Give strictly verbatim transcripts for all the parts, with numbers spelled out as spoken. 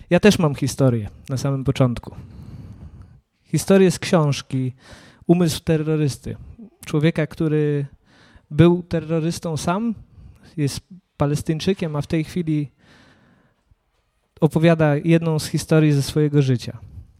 Ja też mam historię na samym początku. Historię z książki Umysł terrorysty. Człowieka, który był terrorystą sam, jest Palestyńczykiem, a w tej chwili opowiada jedną z historii ze swojego życia.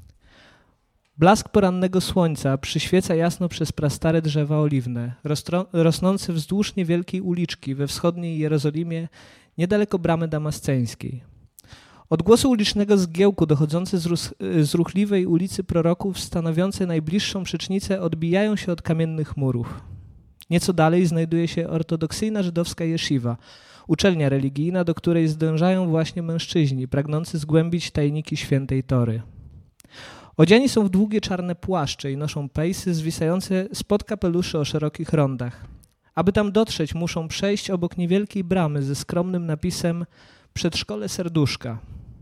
Blask porannego słońca przyświeca jasno przez prastare drzewa oliwne, rostro, rosnące wzdłuż niewielkiej uliczki we wschodniej Jerozolimie, niedaleko bramy damasceńskiej. Odgłosy ulicznego zgiełku dochodzące z, rus, z ruchliwej ulicy Proroków, stanowiące najbliższą przecznicę, odbijają się od kamiennych murów. Nieco dalej znajduje się ortodoksyjna żydowska jesziwa, uczelnia religijna, do której zdążają właśnie mężczyźni, pragnący zgłębić tajniki świętej Tory. Odziani są w długie czarne płaszcze i noszą pejsy zwisające spod kapeluszy o szerokich rondach. Aby tam dotrzeć, muszą przejść obok niewielkiej bramy ze skromnym napisem Przedszkole Serduszka.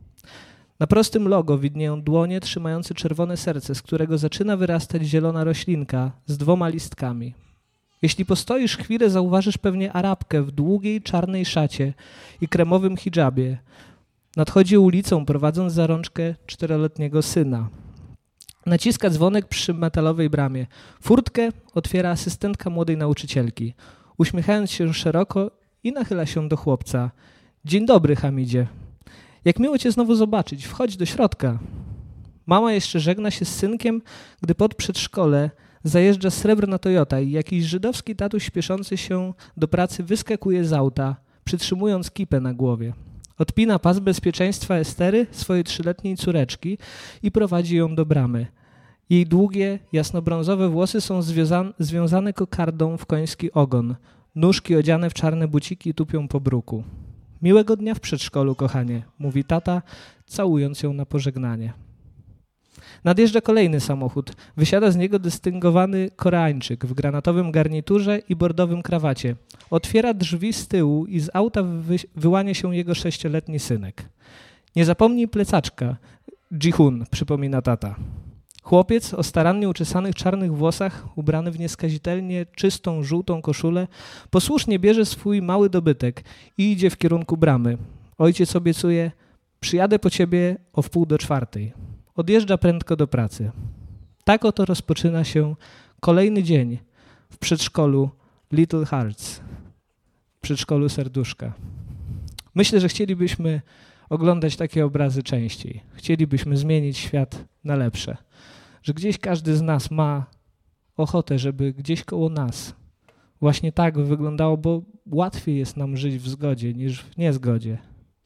Na prostym logo widnieją dłonie trzymające czerwone serce, z którego zaczyna wyrastać zielona roślinka z dwoma listkami. Jeśli postoisz chwilę, zauważysz pewnie Arabkę w długiej czarnej szacie i kremowym hidżabie. Nadchodzi ulicą, prowadząc za rączkę czteroletniego syna. Naciska dzwonek przy metalowej bramie. Furtkę otwiera asystentka młodej nauczycielki. Uśmiechając się szeroko i nachyla się do chłopca. Dzień dobry, Hamidzie. Jak miło cię znowu zobaczyć. Wchodź do środka. Mama jeszcze żegna się z synkiem, gdy pod przedszkole zajeżdża srebrna Toyota i jakiś żydowski tatuś śpieszący się do pracy wyskakuje z auta, przytrzymując kipę na głowie. Odpina pas bezpieczeństwa Estery, swojej trzyletniej córeczki, i prowadzi ją do bramy. Jej długie, jasnobrązowe włosy są związane, związane kokardą w koński ogon. Nóżki odziane w czarne buciki tupią po bruku. Miłego dnia w przedszkolu, kochanie, mówi tata, całując ją na pożegnanie. Nadjeżdża kolejny samochód. Wysiada z niego dystyngowany Koreańczyk w granatowym garniturze i bordowym krawacie. Otwiera drzwi z tyłu i z auta wy- wyłania się jego sześcioletni synek. Nie zapomnij plecaczka, Jihun, przypomina tata. Chłopiec o starannie uczesanych czarnych włosach, ubrany w nieskazitelnie czystą, żółtą koszulę, posłusznie bierze swój mały dobytek i idzie w kierunku bramy. Ojciec obiecuje, przyjadę po ciebie o wpół do czwartej. Odjeżdża prędko do pracy. Tak oto rozpoczyna się kolejny dzień w przedszkolu Little Hearts, w przedszkolu Serduszka. Myślę, że chcielibyśmy oglądać takie obrazy częściej. Chcielibyśmy zmienić świat na lepsze. Że gdzieś każdy z nas ma ochotę, żeby gdzieś koło nas właśnie tak wyglądało, bo łatwiej jest nam żyć w zgodzie niż w niezgodzie.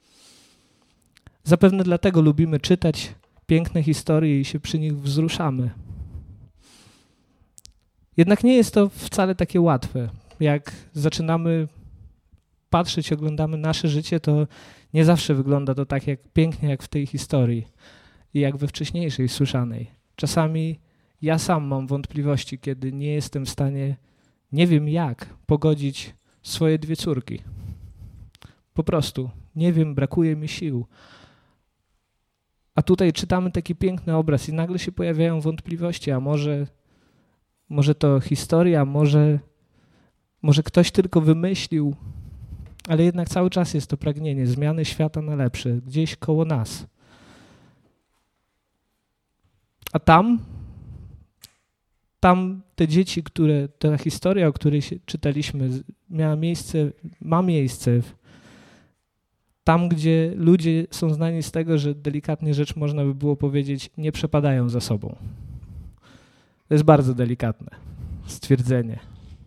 Zapewne dlatego lubimy czytać piękne historie i się przy nich wzruszamy. Jednak nie jest to wcale takie łatwe. Jak zaczynamy patrzeć, oglądamy nasze życie, to nie zawsze wygląda to tak jak pięknie jak w tej historii i jak we wcześniejszej słyszanej. Czasami ja sam mam wątpliwości, kiedy nie jestem w stanie, nie wiem jak, pogodzić swoje dwie córki. Po prostu nie wiem, brakuje mi sił. A tutaj czytamy taki piękny obraz i nagle się pojawiają wątpliwości, a może, może to historia, może, może ktoś tylko wymyślił, ale jednak cały czas jest to pragnienie zmiany świata na lepsze, gdzieś koło nas. A tam, tam te dzieci, które, ta historia, o której się czytaliśmy, miała miejsce, ma miejsce w, tam, gdzie ludzie są znani z tego, że delikatnie rzecz można by było powiedzieć, nie przepadają za sobą. To jest bardzo delikatne stwierdzenie.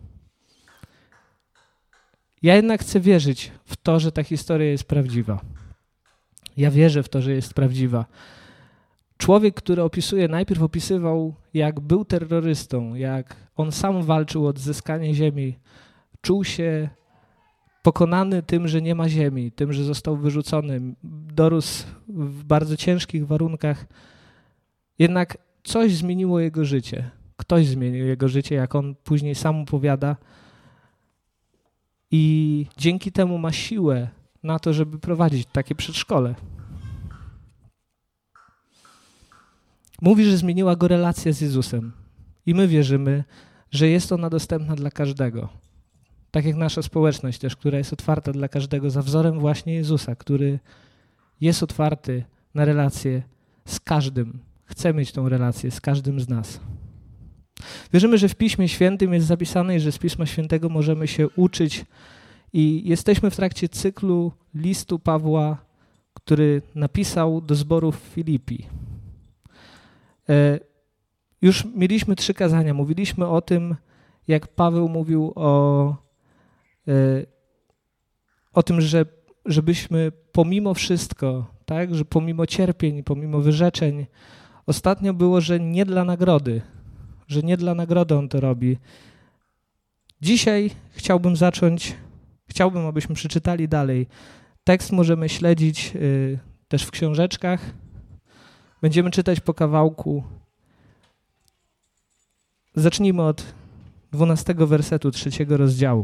Ja jednak chcę wierzyć w to, że ta historia jest prawdziwa. Ja wierzę w to, że jest prawdziwa. Człowiek, który opisuje, najpierw opisywał, jak był terrorystą, jak on sam walczył o odzyskanie ziemi, czuł się pokonany tym, że nie ma ziemi, tym, że został wyrzucony, dorósł w bardzo ciężkich warunkach. Jednak coś zmieniło jego życie. Ktoś zmienił jego życie, jak on później sam opowiada. I dzięki temu ma siłę na to, żeby prowadzić takie przedszkole. Mówi, że zmieniła go relacja z Jezusem. I my wierzymy, że jest ona dostępna dla każdego. Tak jak nasza społeczność też, która jest otwarta dla każdego za wzorem właśnie Jezusa, który jest otwarty na relację z każdym. Chce mieć tą relację z każdym z nas. Wierzymy, że w Piśmie Świętym jest zapisane i że z Pisma Świętego możemy się uczyć i jesteśmy w trakcie cyklu listu Pawła, który napisał do zboru w Filipi. Już mieliśmy trzy kazania. Mówiliśmy o tym, jak Paweł mówił o, o tym, że żebyśmy pomimo wszystko, tak, że pomimo cierpień, pomimo wyrzeczeń, ostatnio było, że nie dla nagrody, że nie dla nagrody on to robi. Dzisiaj chciałbym zacząć, chciałbym, abyśmy przeczytali dalej. Tekst możemy śledzić y, też w książeczkach. Będziemy czytać po kawałku. Zacznijmy od dwunastego wersetu trzeciego rozdziału.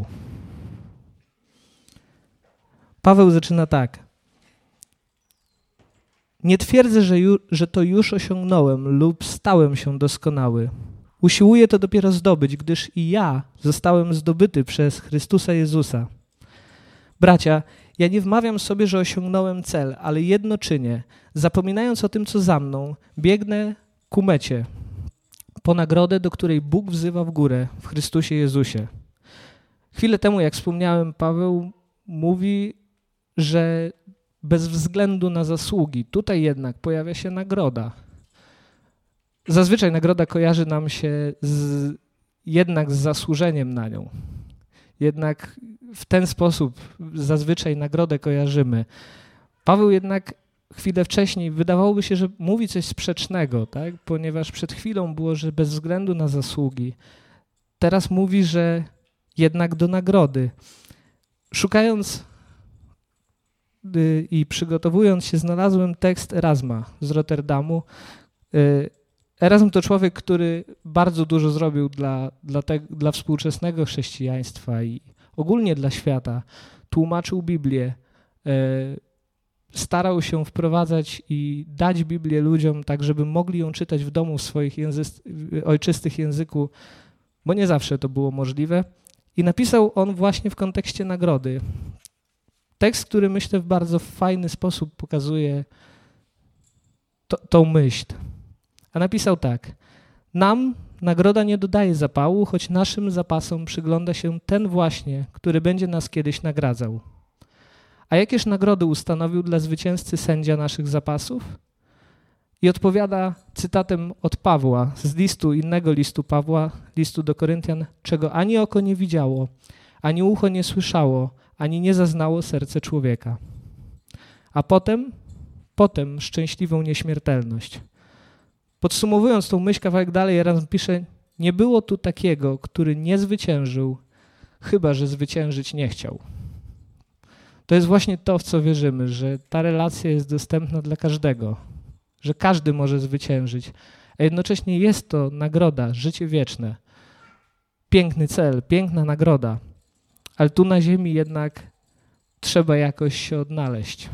Paweł zaczyna tak. Nie twierdzę, że, ju, że to już osiągnąłem lub stałem się doskonały. Usiłuję to dopiero zdobyć, gdyż i ja zostałem zdobyty przez Chrystusa Jezusa. Bracia, ja nie wmawiam sobie, że osiągnąłem cel, ale jedno czynię. Zapominając o tym, co za mną, biegnę ku mecie, po nagrodę, do której Bóg wzywa w górę w Chrystusie Jezusie. Chwilę temu, jak wspomniałem, Paweł mówi, że bez względu na zasługi, tutaj jednak pojawia się nagroda. Zazwyczaj nagroda kojarzy nam się z, jednak z zasłużeniem na nią. Jednak w ten sposób zazwyczaj nagrodę kojarzymy. Paweł jednak chwilę wcześniej wydawałoby się, że mówi coś sprzecznego, tak? Ponieważ przed chwilą było, że bez względu na zasługi. Teraz mówi, że jednak do nagrody. Szukając y, i przygotowując się, znalazłem tekst Erasma z Rotterdamu. Y, Erasm to człowiek, który bardzo dużo zrobił dla, dla, te, dla współczesnego chrześcijaństwa i ogólnie dla świata. Tłumaczył Biblię, y, starał się wprowadzać i dać Biblię ludziom tak, żeby mogli ją czytać w domu w swoich języ- ojczystych języku, bo nie zawsze to było możliwe. I napisał on właśnie w kontekście nagrody. Tekst, który myślę w bardzo fajny sposób pokazuje to, tą myśl. A napisał tak. Nam nagroda nie dodaje zapału, choć naszym zapasom przygląda się ten właśnie, który będzie nas kiedyś nagradzał. A jakież nagrody ustanowił dla zwycięzcy sędzia naszych zapasów? I odpowiada cytatem od Pawła, z listu, innego listu Pawła, listu do Koryntian, czego ani oko nie widziało, ani ucho nie słyszało, ani nie zaznało serce człowieka. A potem, potem szczęśliwą nieśmiertelność. Podsumowując tą myśl kawałek dalej, Erasm pisze, nie było tu takiego, który nie zwyciężył, chyba że zwyciężyć nie chciał. To jest właśnie to, w co wierzymy, że ta relacja jest dostępna dla każdego, że każdy może zwyciężyć, a jednocześnie jest to nagroda, życie wieczne. Piękny cel, piękna nagroda, ale tu na ziemi jednak trzeba jakoś się odnaleźć.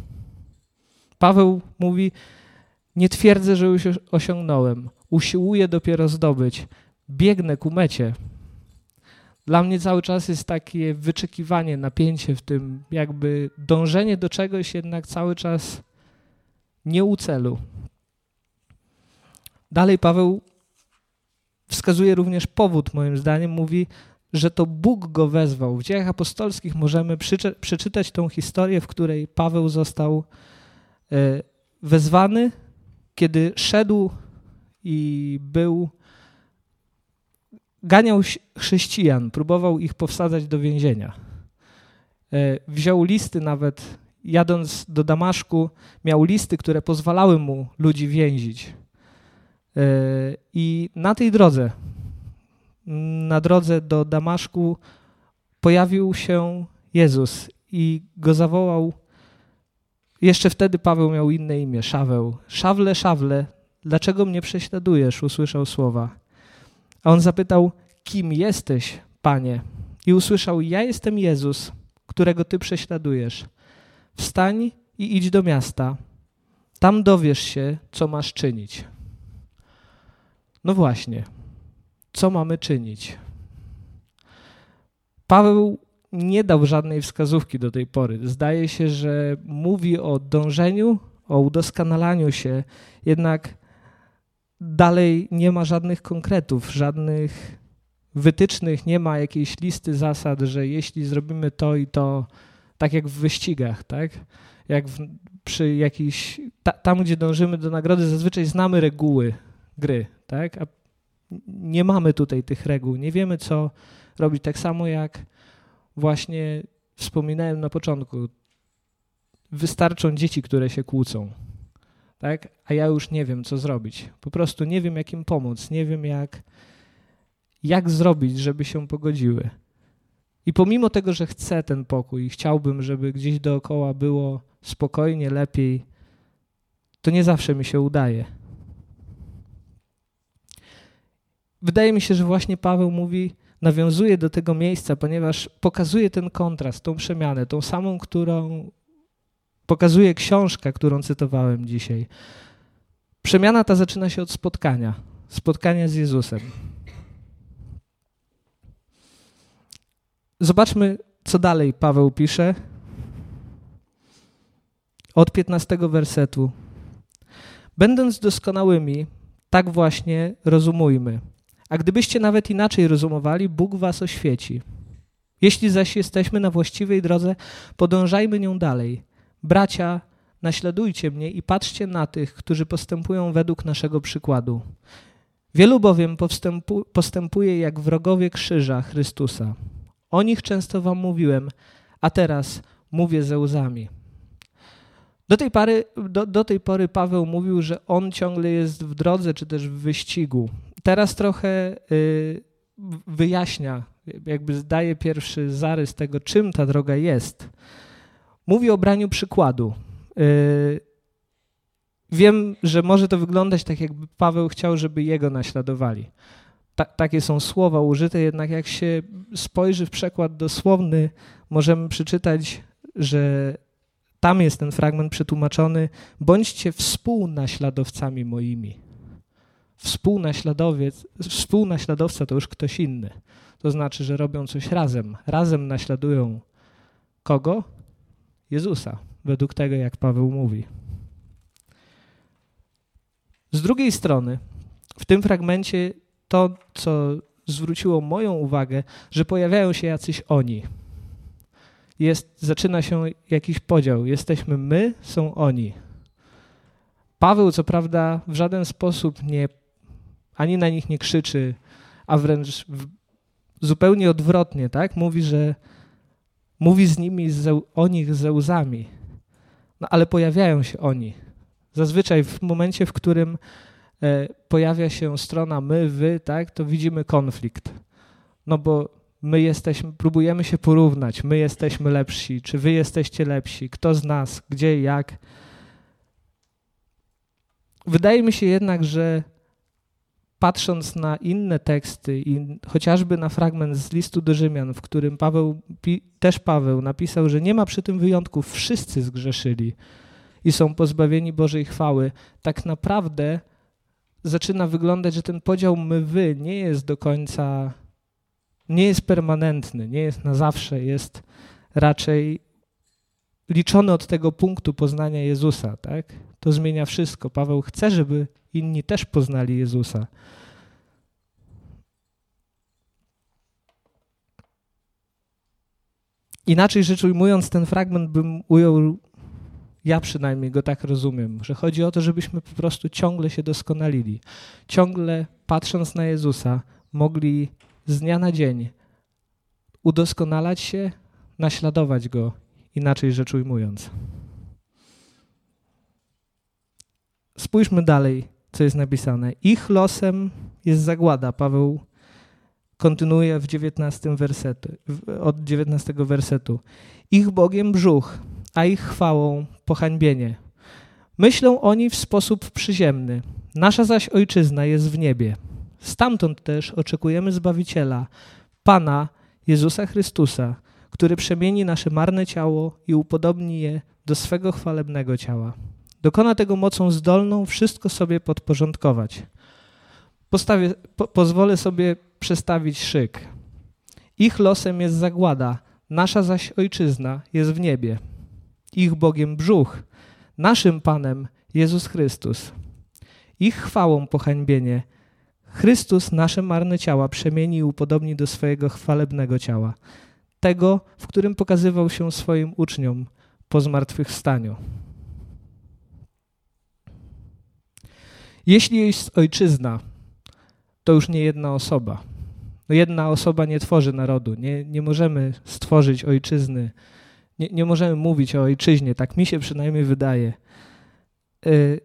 Paweł mówi, nie twierdzę, że już osiągnąłem, usiłuję dopiero zdobyć, biegnę ku mecie. Dla mnie cały czas jest takie wyczekiwanie, napięcie w tym, jakby dążenie do czegoś jednak cały czas nie u celu. Dalej Paweł wskazuje również powód, moim zdaniem, mówi, że to Bóg go wezwał. W Dziejach Apostolskich możemy przyczy- przeczytać tą historię, w której Paweł został e, wezwany, kiedy szedł i był, ganiał chrześcijan, próbował ich powsadzać do więzienia. E, wziął listy nawet, jadąc do Damaszku, miał listy, które pozwalały mu ludzi więzić. E, I na tej drodze, na drodze do Damaszku pojawił się Jezus i go zawołał. Jeszcze wtedy Paweł miał inne imię, Szaweł. Szawle, Szawle, dlaczego mnie prześladujesz? Usłyszał słowa. A on zapytał, kim jesteś, Panie? I usłyszał, ja jestem Jezus, którego Ty prześladujesz. Wstań i idź do miasta. Tam dowiesz się, co masz czynić. No właśnie, co mamy czynić? Paweł nie dał żadnej wskazówki do tej pory. Zdaje się, że mówi o dążeniu, o udoskonalaniu się, jednak dalej nie ma żadnych konkretów, żadnych wytycznych, nie ma jakiejś listy zasad, że jeśli zrobimy to i to, tak jak w wyścigach, tak? Jak w, przy jakiejś, ta, tam gdzie dążymy do nagrody, zazwyczaj znamy reguły gry, tak? A nie mamy tutaj tych reguł, nie wiemy co robić, tak samo jak właśnie wspominałem na początku, wystarczą dzieci, które się kłócą, tak? A ja już nie wiem, co zrobić. Po prostu nie wiem, jak im pomóc, nie wiem, jak, jak zrobić, żeby się pogodziły. I pomimo tego, że chcę ten pokój i chciałbym, żeby gdzieś dookoła było spokojnie, lepiej, to nie zawsze mi się udaje. Wydaje mi się, że właśnie Paweł mówi, nawiązuje do tego miejsca, ponieważ pokazuje ten kontrast, tą przemianę, tą samą, którą pokazuje książka, którą cytowałem dzisiaj. Przemiana ta zaczyna się od spotkania, spotkania z Jezusem. Zobaczmy, co dalej Paweł pisze. Od piętnastego wersetu. Będąc doskonałymi, tak właśnie rozumujmy. A gdybyście nawet inaczej rozumowali, Bóg was oświeci. Jeśli zaś jesteśmy na właściwej drodze, podążajmy nią dalej. Bracia, naśladujcie mnie i patrzcie na tych, którzy postępują według naszego przykładu. Wielu bowiem postępu, postępuje jak wrogowie krzyża Chrystusa. O nich często wam mówiłem, a teraz mówię ze łzami. Do tej, pary, do, do tej pory Paweł mówił, że on ciągle jest w drodze, czy też w wyścigu. Teraz trochę y, wyjaśnia, jakby daje pierwszy zarys tego, czym ta droga jest. Mówi o braniu przykładu. Y, wiem, że może to wyglądać tak, jakby Paweł chciał, żeby jego naśladowali. Ta, takie są słowa użyte, jednak jak się spojrzy w przekład dosłowny, możemy przeczytać, że tam jest ten fragment przetłumaczony: bądźcie współnaśladowcami moimi. Współnaśladowiec, współnaśladowca to już ktoś inny. To znaczy, że robią coś razem. Razem naśladują kogo? Jezusa, według tego, jak Paweł mówi. Z drugiej strony, w tym fragmencie to, co zwróciło moją uwagę, że pojawiają się jacyś oni. Jest, zaczyna się jakiś podział. Jesteśmy my, są oni. Paweł, co prawda, w żaden sposób nie, ani na nich nie krzyczy, a wręcz w, zupełnie odwrotnie, tak? Mówi, że mówi z nimi ze, o nich ze łzami. No ale pojawiają się oni. Zazwyczaj w momencie, w którym e, pojawia się strona my, wy, tak, to widzimy konflikt. No bo my jesteśmy, próbujemy się porównać, my jesteśmy lepsi, czy wy jesteście lepsi, kto z nas, gdzie, jak. Wydaje mi się jednak, że patrząc na inne teksty i chociażby na fragment z listu do Rzymian, w którym Paweł, też Paweł napisał, że nie ma przy tym wyjątków, wszyscy zgrzeszyli i są pozbawieni Bożej chwały, tak naprawdę zaczyna wyglądać, że ten podział my-wy nie jest do końca, nie jest permanentny, nie jest na zawsze, jest raczej liczony od tego punktu poznania Jezusa, tak? To zmienia wszystko. Paweł chce, żeby inni też poznali Jezusa. Inaczej rzecz ujmując, ten fragment bym ujął, ja przynajmniej go tak rozumiem, że chodzi o to, żebyśmy po prostu ciągle się doskonalili. Ciągle patrząc na Jezusa mogli z dnia na dzień udoskonalać się, naśladować Go, inaczej rzecz ujmując. Spójrzmy dalej, co jest napisane. Ich losem jest zagłada. Paweł kontynuuje w dziewiętnastym wersetu, od dziewiętnastego wersetu. Ich Bogiem brzuch, a ich chwałą pohańbienie. Myślą oni w sposób przyziemny. Nasza zaś ojczyzna jest w niebie. Stamtąd też oczekujemy Zbawiciela, Pana Jezusa Chrystusa, który przemieni nasze marne ciało i upodobni je do swego chwalebnego ciała. Dokona tego mocą zdolną wszystko sobie podporządkować. Postawię, po, pozwolę sobie przestawić szyk. Ich losem jest zagłada, nasza zaś ojczyzna jest w niebie. Ich Bogiem brzuch, naszym Panem Jezus Chrystus. Ich chwałą pohańbienie Chrystus nasze marne ciała przemieni i upodobni do swojego chwalebnego ciała, tego, w którym pokazywał się swoim uczniom po zmartwychwstaniu. Jeśli jest ojczyzna, to już nie jedna osoba. No jedna osoba nie tworzy narodu. Nie, nie możemy stworzyć ojczyzny. Nie, nie możemy mówić o ojczyźnie. Tak mi się przynajmniej wydaje. Yy.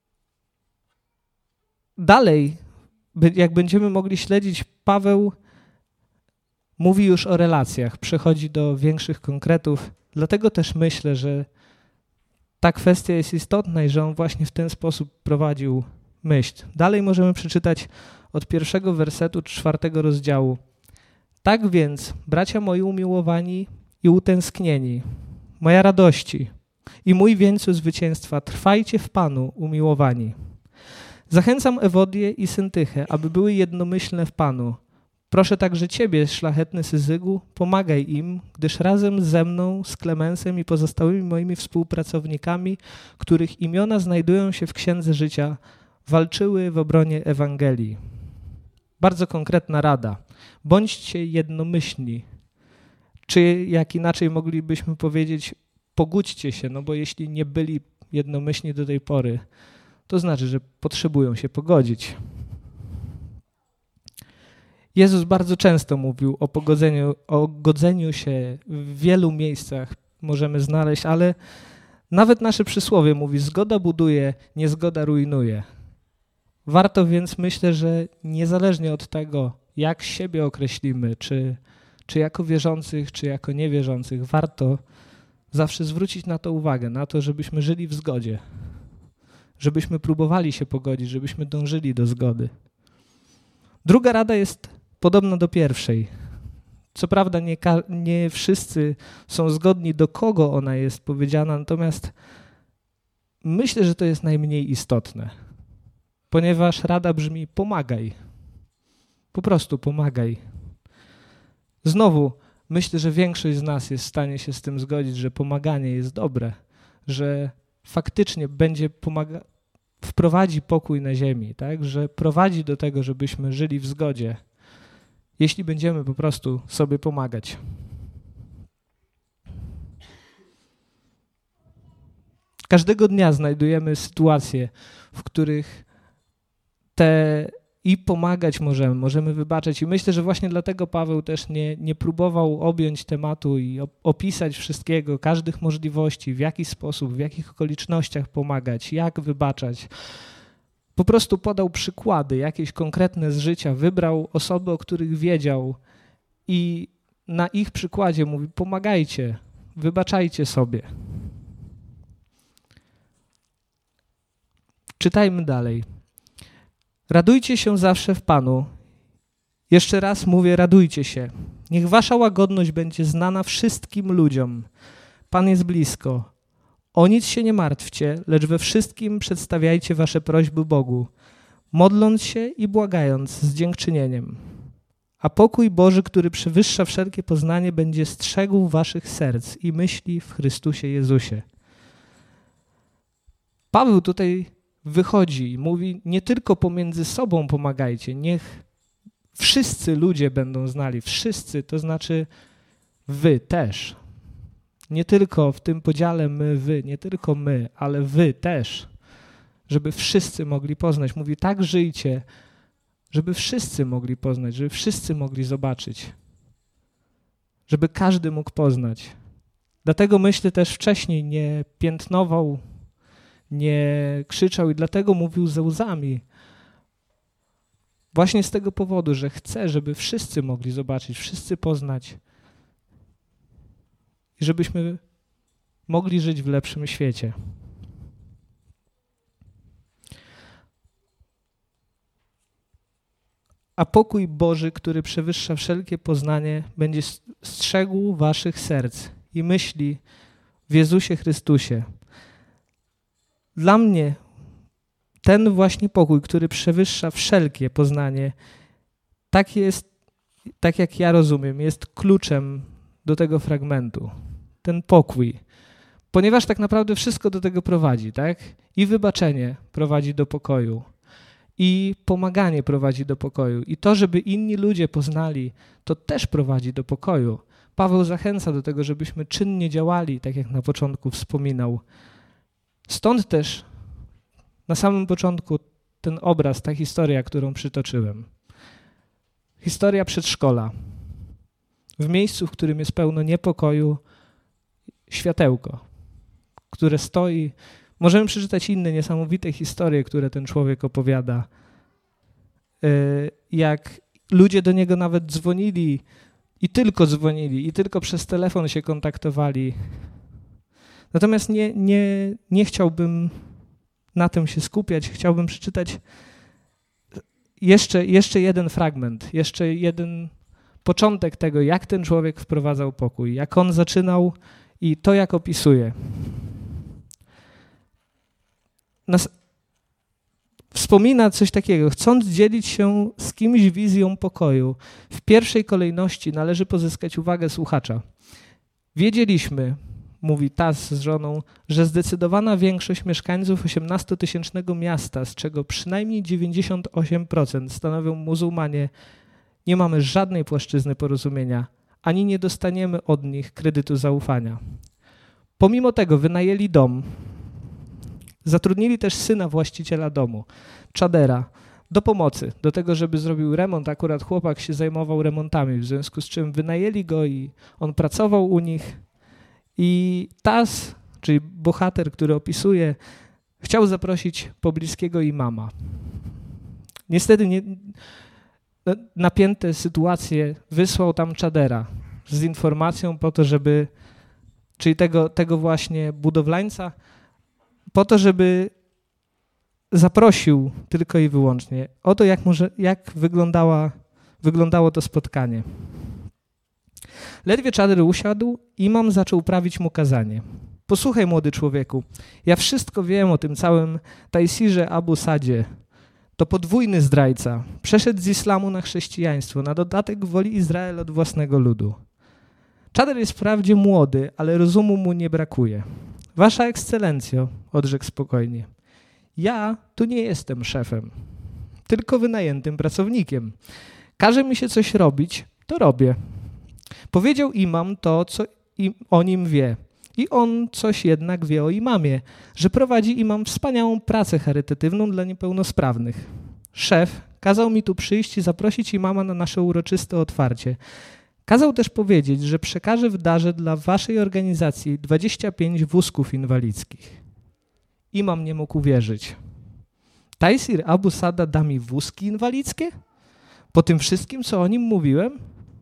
Dalej, jak będziemy mogli śledzić, Paweł mówi już o relacjach, przechodzi do większych konkretów. Dlatego też myślę, że ta kwestia jest istotna i że on właśnie w ten sposób prowadził myśl. Dalej możemy przeczytać od pierwszego wersetu czwartego rozdziału. Tak więc, bracia moi umiłowani i utęsknieni, moja radości i mój wieńcu zwycięstwa, trwajcie w Panu, umiłowani. Zachęcam Ewodię i Syntychę, aby były jednomyślne w Panu. Proszę także Ciebie, szlachetny Syzygu, pomagaj im, gdyż razem ze mną, z Klemensem i pozostałymi moimi współpracownikami, których imiona znajdują się w Księdze Życia, walczyły w obronie Ewangelii. Bardzo konkretna rada. Bądźcie jednomyślni. Czy jak inaczej moglibyśmy powiedzieć, pogódźcie się, no bo jeśli nie byli jednomyślni do tej pory, to znaczy, że potrzebują się pogodzić. Jezus bardzo często mówił o pogodzeniu, o godzeniu się w wielu miejscach możemy znaleźć, ale nawet nasze przysłowie mówi, zgoda buduje, niezgoda rujnuje. Warto więc, myślę, że niezależnie od tego, jak siebie określimy, czy, czy jako wierzących, czy jako niewierzących, warto zawsze zwrócić na to uwagę, na to, żebyśmy żyli w zgodzie, żebyśmy próbowali się pogodzić, żebyśmy dążyli do zgody. Druga rada jest podobna do pierwszej. Co prawda nie, nie wszyscy są zgodni, do kogo ona jest powiedziana, natomiast myślę, że to jest najmniej istotne, ponieważ rada brzmi pomagaj. Po prostu pomagaj. Znowu, myślę, że większość z nas jest w stanie się z tym zgodzić, że pomaganie jest dobre, że faktycznie będzie pomaga- wprowadzi pokój na ziemi, tak? Że prowadzi do tego, żebyśmy żyli w zgodzie, jeśli będziemy po prostu sobie pomagać. Każdego dnia znajdujemy sytuacje, w których te i pomagać możemy, możemy wybaczać. I myślę, że właśnie dlatego Paweł też nie, nie próbował objąć tematu i opisać wszystkiego, każdych możliwości, w jaki sposób, w jakich okolicznościach pomagać, jak wybaczać. Po prostu podał przykłady, jakieś konkretne z życia, wybrał osoby, o których wiedział i na ich przykładzie mówi, pomagajcie, wybaczajcie sobie. Czytajmy dalej. Radujcie się zawsze w Panu. Jeszcze raz mówię, radujcie się. Niech wasza łagodność będzie znana wszystkim ludziom. Pan jest blisko. O nic się nie martwcie, lecz we wszystkim przedstawiajcie wasze prośby Bogu, modląc się i błagając z dziękczynieniem. A pokój Boży, który przewyższa wszelkie poznanie, będzie strzegł waszych serc i myśli w Chrystusie Jezusie. Paweł tutaj wychodzi i mówi, nie tylko pomiędzy sobą pomagajcie, niech wszyscy ludzie będą znali, wszyscy, to znaczy wy też. Nie tylko w tym podziale my, wy, nie tylko my, ale wy też, żeby wszyscy mogli poznać. Mówi, tak żyjcie, żeby wszyscy mogli poznać, żeby wszyscy mogli zobaczyć, żeby każdy mógł poznać. Dlatego myślę też wcześniej nie piętnował, nie krzyczał i dlatego mówił ze łzami. Właśnie z tego powodu, że chce, żeby wszyscy mogli zobaczyć, wszyscy poznać i żebyśmy mogli żyć w lepszym świecie. A pokój Boży, który przewyższa wszelkie poznanie, będzie strzegł waszych serc i myśli w Jezusie Chrystusie. Dla mnie ten właśnie pokój, który przewyższa wszelkie poznanie, tak jest, tak jak ja rozumiem, jest kluczem do tego fragmentu. Ten pokój. Ponieważ tak naprawdę wszystko do tego prowadzi, tak? I wybaczenie prowadzi do pokoju, i pomaganie prowadzi do pokoju, i to, żeby inni ludzie poznali, to też prowadzi do pokoju. Paweł zachęca do tego, żebyśmy czynnie działali, tak jak na początku wspominał. Stąd też na samym początku ten obraz, ta historia, którą przytoczyłem. Historia przedszkola. W miejscu, w którym jest pełno niepokoju, światełko, które stoi. Możemy przeczytać inne niesamowite historie, które ten człowiek opowiada. Jak ludzie do niego nawet dzwonili i tylko dzwonili, i tylko przez telefon się kontaktowali. Natomiast nie, nie, nie chciałbym na tym się skupiać. Chciałbym przeczytać jeszcze, jeszcze jeden fragment, jeszcze jeden początek tego, jak ten człowiek wprowadzał pokój, jak on zaczynał i to, jak opisuje. Nas wspomina coś takiego, chcąc dzielić się z kimś wizją pokoju, w pierwszej kolejności należy pozyskać uwagę słuchacza. Wiedzieliśmy, mówi Tas z żoną, że zdecydowana większość mieszkańców osiemnastotysięcznego miasta, z czego przynajmniej dziewięćdziesiąt osiem procent stanowią muzułmanie, nie mamy żadnej płaszczyzny porozumienia, ani nie dostaniemy od nich kredytu zaufania. Pomimo tego wynajęli dom. Zatrudnili też syna właściciela domu, Chadera, do pomocy, do tego, żeby zrobił remont. Akurat chłopak się zajmował remontami, w związku z czym wynajęli go i on pracował u nich. I Tas, czyli bohater, który opisuje, chciał zaprosić pobliskiego imama. Niestety nie, napięte sytuacje wysłał tam Chadera z informacją po to, żeby, czyli tego, tego właśnie budowlańca, po to, żeby zaprosił tylko i wyłącznie. Oto jak, może, jak wyglądała, wyglądało to spotkanie. Ledwie Chader usiadł, imam zaczął prawić mu kazanie. Posłuchaj, młody człowieku, ja wszystko wiem o tym całym Tajsirze Abu Sadzie. To podwójny zdrajca. Przeszedł z islamu na chrześcijaństwo, na dodatek woli Izrael od własnego ludu. Chader jest wprawdzie młody, ale rozumu mu nie brakuje. Wasza ekscelencjo, odrzekł spokojnie, ja tu nie jestem szefem, tylko wynajętym pracownikiem. Każe mi się coś robić, to robię. Powiedział imam to, co im, o nim wie. I on coś jednak wie o imamie, że prowadzi imam wspaniałą pracę charytatywną dla niepełnosprawnych. Szef kazał mi tu przyjść i zaprosić imama na nasze uroczyste otwarcie. Kazał też powiedzieć, że przekaże w darze dla waszej organizacji dwadzieścia pięć wózków inwalidzkich. Imam nie mógł uwierzyć. Tajsir Abu Sada da mi wózki inwalidzkie? Po tym wszystkim, co o nim mówiłem?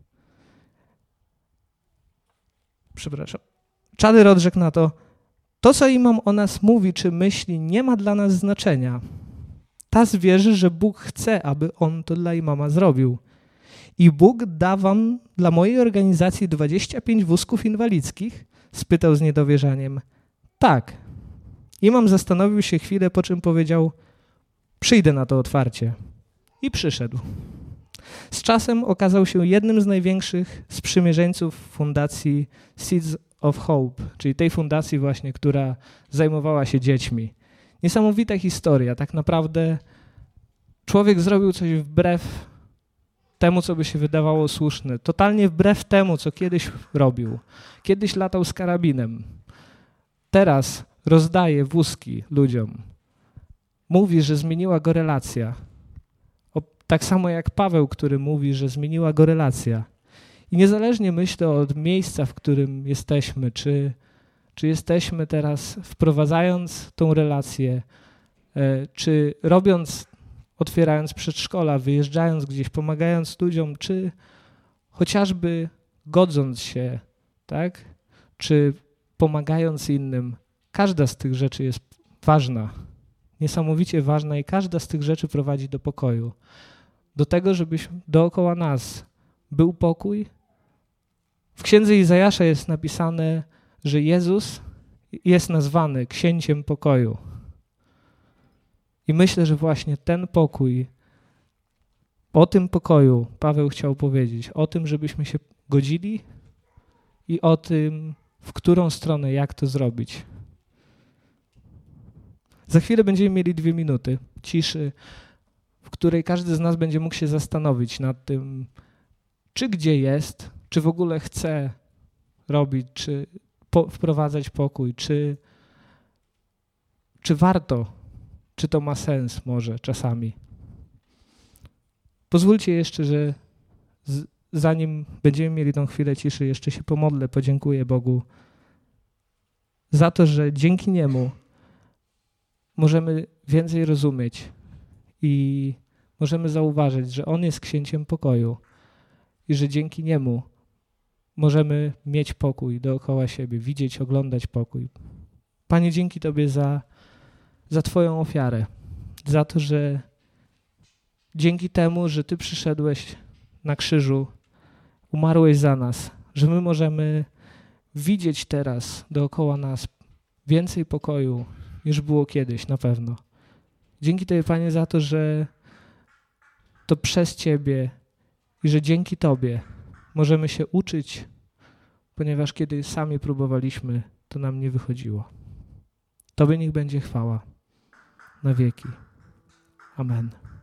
Przepraszam. Chader odrzekł na to, to, co imam o nas mówi czy myśli, nie ma dla nas znaczenia. Tas wierzy, że Bóg chce, aby on to dla imama zrobił. I Bóg da wam dla mojej organizacji dwadzieścia pięć wózków inwalidzkich? Spytał z niedowierzaniem. Tak. Imam zastanowił się chwilę, po czym powiedział, przyjdę na to otwarcie. I przyszedł. Z czasem okazał się jednym z największych sprzymierzeńców fundacji Seeds of Hope, czyli tej fundacji właśnie, która zajmowała się dziećmi. Niesamowita historia. Tak naprawdę człowiek zrobił coś wbrew temu, co by się wydawało słuszne. Totalnie wbrew temu, co kiedyś robił. Kiedyś latał z karabinem. Teraz rozdaje wózki ludziom. Mówi, że zmieniła go relacja. O, tak samo jak Paweł, który mówi, że zmieniła go relacja. I niezależnie myślę od miejsca, w którym jesteśmy, czy, czy jesteśmy teraz wprowadzając tą relację, czy robiąc, otwierając przedszkola, wyjeżdżając gdzieś, pomagając ludziom, czy chociażby godząc się, tak? Czy pomagając innym. Każda z tych rzeczy jest ważna, niesamowicie ważna i każda z tych rzeczy prowadzi do pokoju. Do tego, żebyśmy dookoła nas był pokój. W księdze Izajasza jest napisane, że Jezus jest nazwany księciem pokoju. I myślę, że właśnie ten pokój, o tym pokoju Paweł chciał powiedzieć, o tym, żebyśmy się godzili i o tym, w którą stronę, jak to zrobić. Za chwilę będziemy mieli dwie minuty ciszy, w której każdy z nas będzie mógł się zastanowić nad tym, czy gdzie jest, czy w ogóle chce robić, czy po, wprowadzać pokój, czy, czy warto, czy to ma sens może czasami. Pozwólcie jeszcze, że z, zanim będziemy mieli tą chwilę ciszy, jeszcze się pomodlę, podziękuję Bogu za to, że dzięki Niemu możemy więcej rozumieć i możemy zauważyć, że On jest księciem pokoju i że dzięki Niemu możemy mieć pokój dookoła siebie, widzieć, oglądać pokój. Panie, dzięki Tobie za, za Twoją ofiarę, za to, że dzięki temu, że Ty przyszedłeś na krzyżu, umarłeś za nas, że my możemy widzieć teraz dookoła nas więcej pokoju, niż było kiedyś na pewno. Dzięki Tobie, Panie, za to, że to przez Ciebie i że dzięki Tobie możemy się uczyć, ponieważ kiedy sami próbowaliśmy, to nam nie wychodziło. Tobie niech będzie chwała na wieki. Amen.